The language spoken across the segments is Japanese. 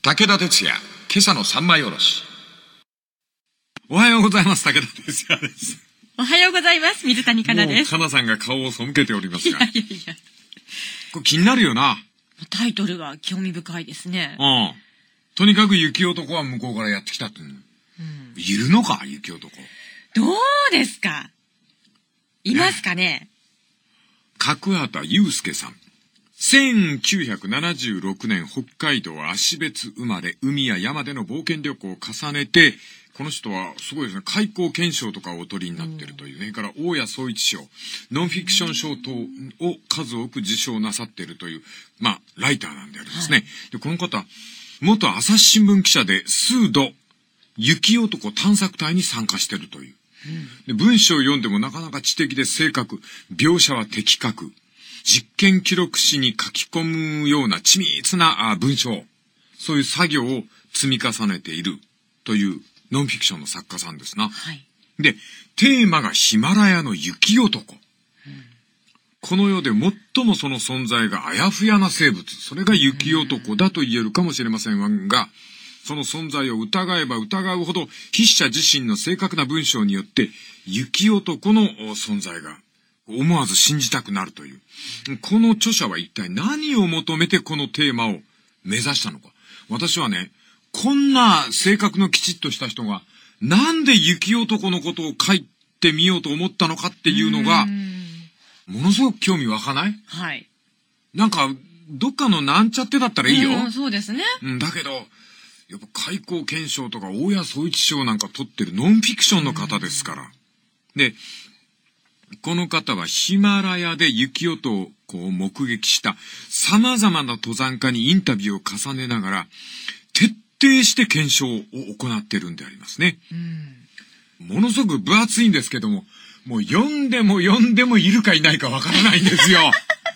武田鉄矢、今朝の三枚おろし。おはようございます。武田鉄矢です。 おはようございます。水谷香奈です。 香奈さんが顔を背けておりますが。 いやいやいや。 これ気になるよな。 タイトルが興味深いですね。 うん。とにかく雪男は向こうからやってきたっていうの。いるのか、雪男。 どうですか？いますかね？ 角畑祐介さん。1976年北海道芦別生まれ、海や山での冒険旅行を重ねて、この人はすごいですね、開口検証とかをお取りになっているというね、から大谷総一賞、ノンフィクション賞等を数多く受賞なさっているという、ライターなんであるんですね。はい、で、この方、元朝日新聞記者で数度、雪男探索隊に参加しているという。で、文章を読んでもなかなか知的で正確、描写は的確。実験記録紙に書き込むような緻密な文章、そういう作業を積み重ねているというノンフィクションの作家さんですな。はい、で、テーマがヒマラヤの雪男。この世で最もその存在があやふやな生物、それが雪男だと言えるかもしれませんが、その存在を疑えば疑うほど筆者自身の正確な文章によって雪男の存在が思わず信じたくなるという。この著者は一体何を求めてこのテーマを目指したのか。私はね、こんな性格のきちっとした人がなんで雪男のことを書いてみようと思ったのかっていうのがものすごく興味湧かない？はい。なんかどっかのなんちゃってだったらいいよ。 そうですね。 だけどやっぱ開口検証とか大谷総一賞なんか取ってるノンフィクションの方ですから。で、この方はヒマラヤで雪男を目撃した様々な登山家にインタビューを重ねながら徹底して検証を行っているんでありますね。ものすごく分厚いんですけども、もう読んでもいるかいないかわからないんですよ。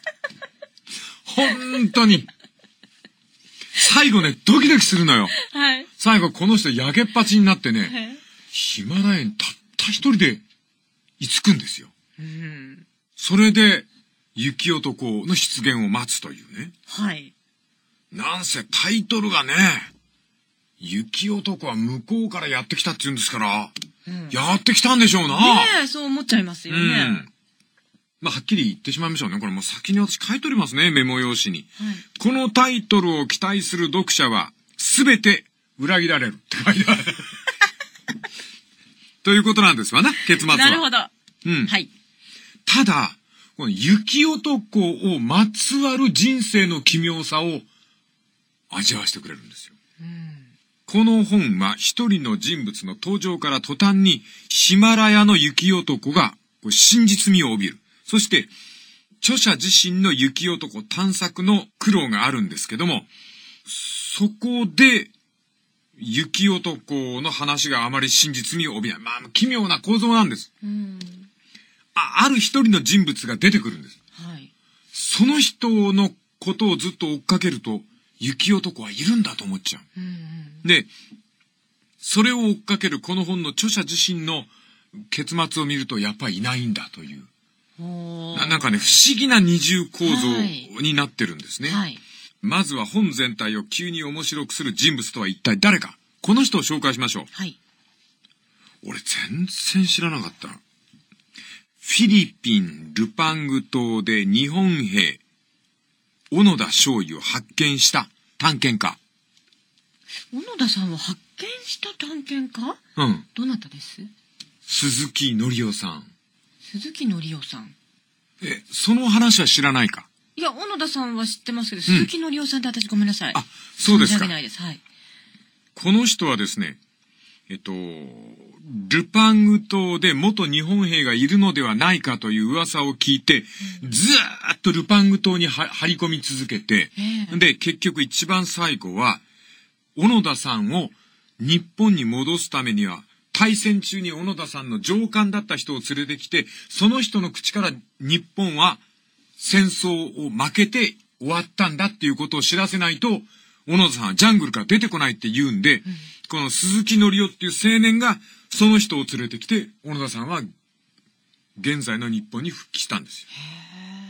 本当に。最後ね、ドキドキするのよ。はい。最後この人やけっぱちになってね、ヒマラヤにたった一人で居つくんですよ。それで雪男の出現を待つというね。はい。なんせタイトルがね、雪男は向こうからやってきたって言うんですから、やってきたんでしょうな。 ねえ、そう思っちゃいますよね。 はっきり言ってしまいましょうね。これもう先に私書いておりますね、メモ用紙に。はい、このタイトルを期待する読者はすべて裏切られるって書いてある。ということなんですわな、結末は。 なるほど。はい。 ただ、この雪男をまつわる人生の奇妙さを味わわせてくれるんですよ。この本は一人の人物の登場から途端にヒマラヤの雪男が真実味を帯びる。そして著者自身の雪男探索の苦労があるんですけども、そこで雪男の話があまり真実味を帯びない。奇妙な構造なんです。ある一人の人物が出てくるんです。はい、その人のことをずっと追っかけると、雪男はいるんだと思っちゃう。で、それを追っかけるこの本の著者自身の結末を見ると、やっぱりいないんだという。なんかね、不思議な二重構造になってるんですね。はい、まずは本全体を急に面白くする人物とは一体誰か。この人を紹介しましょう。はい、俺全然知らなかった。フィリピン・ルパング島で日本兵、小野田少尉を発見した探検家。 小野田さんを発見した探検家？どなたです？ 鈴木のりおさん。 鈴木のりおさん。 その話は知らないか？ いや、小野田さんは知ってますけど、鈴木のりおさんって私ごめんなさい。 そうですか。 申し訳ないです。はい。この人はですね、ルパング島で元日本兵がいるのではないかという噂を聞いて、ずーっとルパング島に張り込み続けて、で、結局一番最後は、小野田さんを日本に戻すためには、大戦中に小野田さんの上官だった人を連れてきて、その人の口から日本は戦争を負けて終わったんだっていうことを知らせないと、小野田さんはジャングルから出てこないって言うんで、この鈴木のりおっていう青年がその人を連れてきて、小野田さんは現在の日本に復帰したんですよ。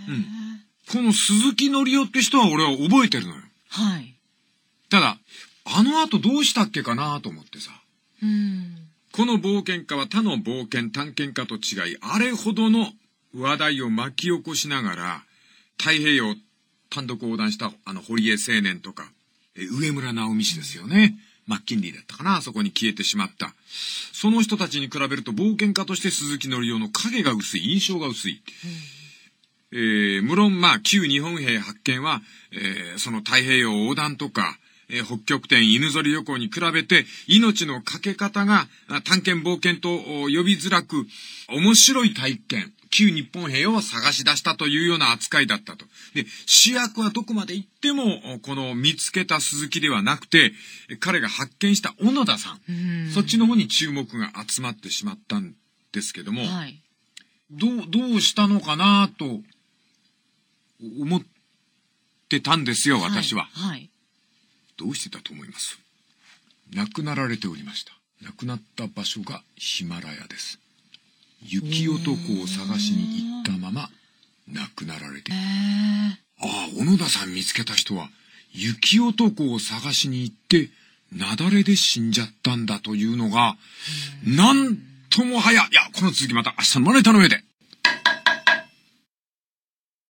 この鈴木のりおって人は俺は覚えてるのよ。はい。ただ、 あの後どうしたっけかなと思ってさ。この冒険家は他の冒険探検家と違い、あれほどの話題を巻き起こしながら、太平洋単独横断した堀江青年とか、上村直美氏ですよね。マッキンリーだったかな、そこに消えてしまった。その人たちに比べると冒険家として鈴木紀夫の影が薄い、印象が薄い。無論旧日本兵発見は、その太平洋横断とか、北極点犬ぞり旅行に比べて命のかけ方が探検冒険と呼びづらく、面白い体験、旧日本兵を探し出したというような扱いだったと。で、主役はどこまで行ってもこの見つけた鈴木ではなくて、彼が発見した小野田さん、そっちの方に注目が集まってしまったんですけども、はい、どうしたのかなと思ってたんですよ、私は。はいはい、どうしてたと思います？亡くなられておりました。亡くなった場所がヒマラヤです。雪男を探しに行ったまま亡くなられて、小野田さん見つけた人は雪男を探しに行って雪崩で死んじゃったんだというのが、なんともいや、この続きまた明日のまな板の上で。